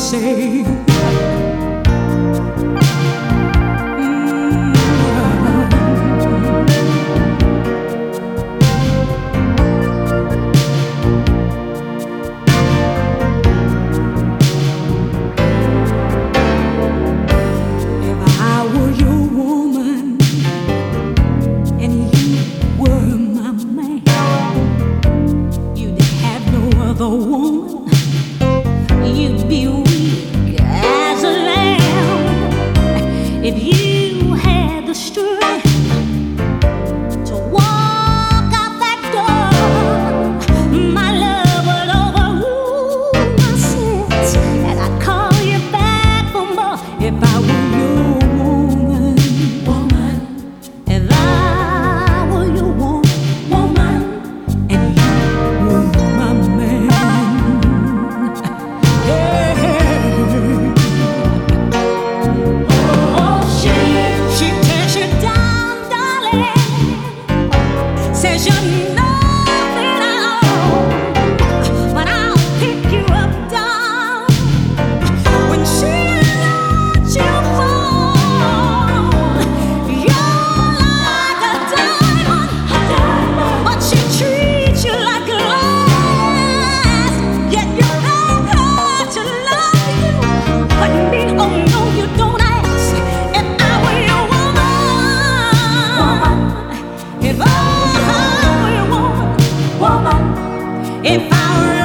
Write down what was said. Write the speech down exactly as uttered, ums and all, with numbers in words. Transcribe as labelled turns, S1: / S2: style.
S1: say. The woman, you'd be weak as a lamb if you had the strength to walk out that door. My love would overrule my sins, and I'd call you back for more if I were your woman. Woman, if I were your woman, woman, and you were my man. Says you're nothing at all, but I'll pick you up, down. When she lets you fall, you're like a diamond, but she treats you like glass. Yet you beg her to love you, but me, oh no, you don't ask. If I were your woman, if I If I were